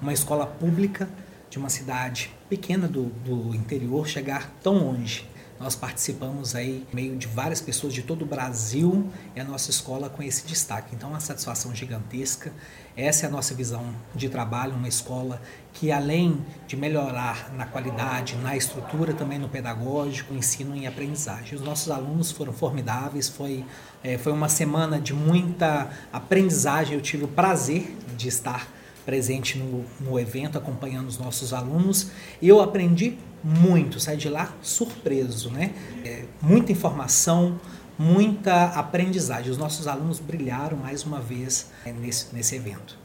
uma escola pública de uma cidade pequena do interior chegar tão longe. Nós participamos aí meio de várias pessoas de todo o Brasil e a nossa escola com esse destaque. Então, uma satisfação gigantesca. Essa é a nossa visão de trabalho, uma escola que, além de melhorar na qualidade, na estrutura, também no pedagógico, ensino e aprendizagem. Os nossos alunos foram formidáveis, foi uma semana de muita aprendizagem. Eu tive o prazer de estar presente no evento, acompanhando os nossos alunos. Eu aprendi muito, saí de lá surpreso, né? Muita informação, muita aprendizagem. Os nossos alunos brilharam mais uma vez nesse evento.